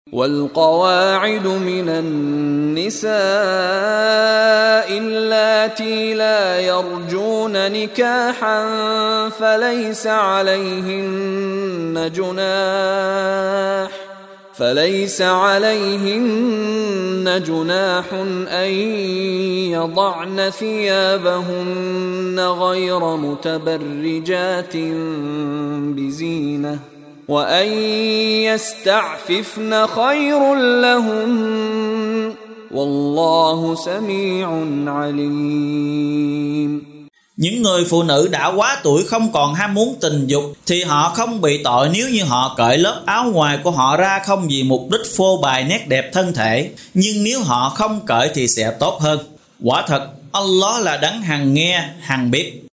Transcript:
والقواعد من النساء اللاتي لا يرجون نكاحا فليس عليهن جناح أن يضعن ثيابهن غير متبرجات بزينة وأن يستعففن خير لهن والله سميع عليم. Những người phụ nữ đã quá tuổi không còn ham muốn tình dục thì họ không bị tội nếu như họ cởi lớp áo ngoài của họ ra không vì mục đích phô bày nét đẹp thân thể, nhưng nếu họ không cởi thì sẽ tốt hơn. Quả thật Allah là đấng hằng nghe hằng biết.